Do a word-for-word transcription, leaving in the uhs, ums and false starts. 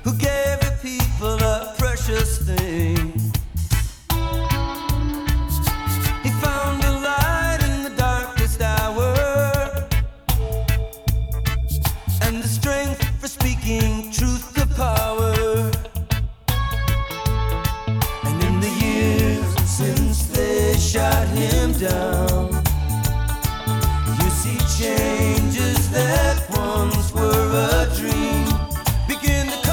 who gave the people a precious thing. He found a light in the darkest hour and the strength for speaking truth to power. And in the years since they shot him down,